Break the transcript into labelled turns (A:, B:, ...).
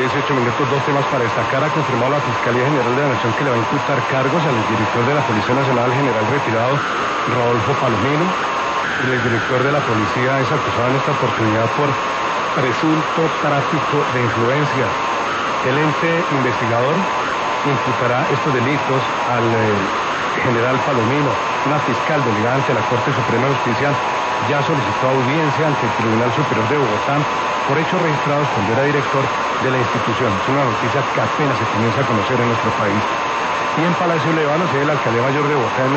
A: 18 minutos, dos temas para destacar. Ha confirmado la Fiscalía General de la Nación que le va a imputar cargos al director de la Policía Nacional, general retirado Rodolfo Palomino. El director de la policía es acusado en esta oportunidad por presunto tráfico de influencias. El ente investigador imputará estos delitos al general Palomino. Una fiscal delegada ante la Corte Suprema de Justicia ya solicitó audiencia ante el Tribunal Superior de Bogotá por hechos registrados cuando era director de la institución. Es una noticia que apenas se comienza a conocer en nuestro país. Y en Palacio Levano, sede de la Alcaldía Mayor de Bogotá,